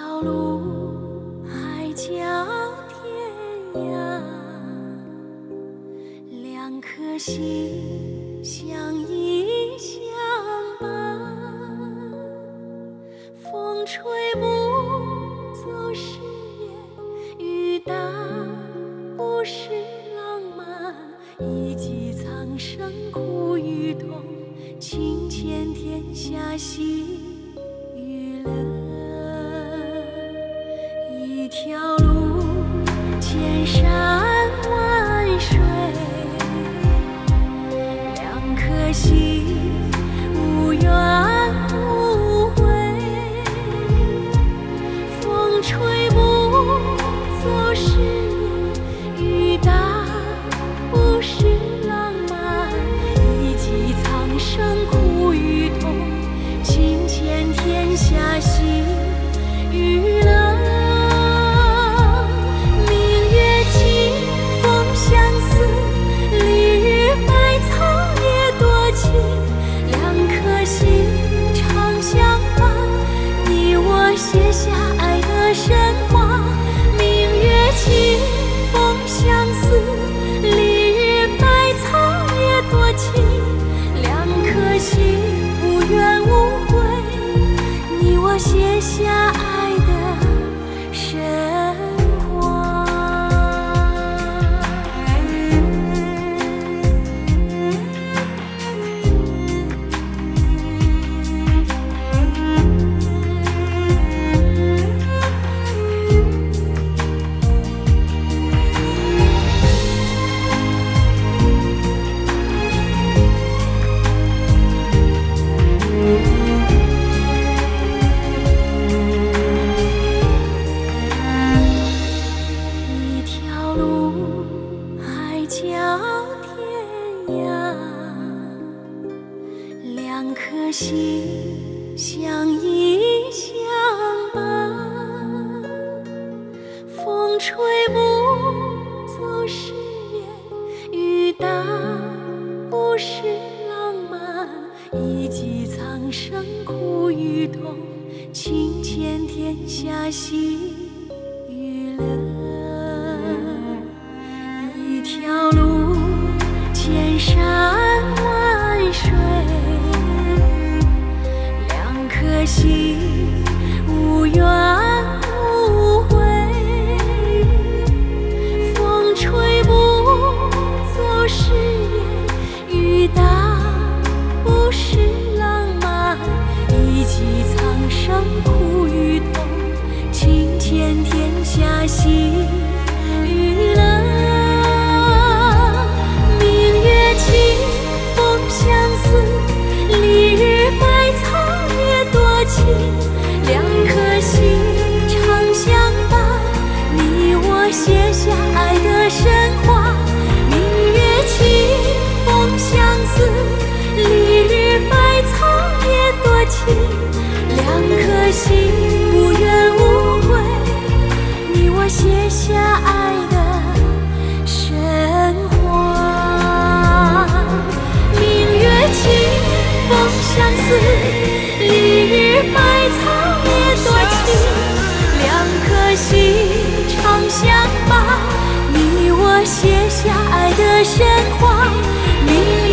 条路，海角天涯，两颗心相依相伴。风吹不走誓言，雨打不是浪漫。一骑苍生苦与痛，情牵天下喜与乐。一条路，千山万水，两颗心无怨无悔。风吹不走誓言，雨打不是浪漫。一骑苍生苦与痛，情牵天下喜与乐。写下爱的神话，明月清风相思，丽日百草也多情。两颗心无怨无悔，你我写下爱的神话。两颗心相依相伴，风吹不走誓言，雨打不是浪漫。一骑苍生苦与痛，情牵天下喜与乐。一条路，千山万水，两颗心无怨无悔。风吹不走誓言，雨打不是浪漫。一骑苍生苦与痛，情牵天下喜与乐。明月清风相思，丽日百草也多情。两颗心常相伴，你我写下爱的神话。明月清风相思，丽日百草也多情。两颗心无怨无悔，你我写下爱的神话。明月清风相思，丽日百草也多情。两颗心常相伴，你我写下爱的神话。明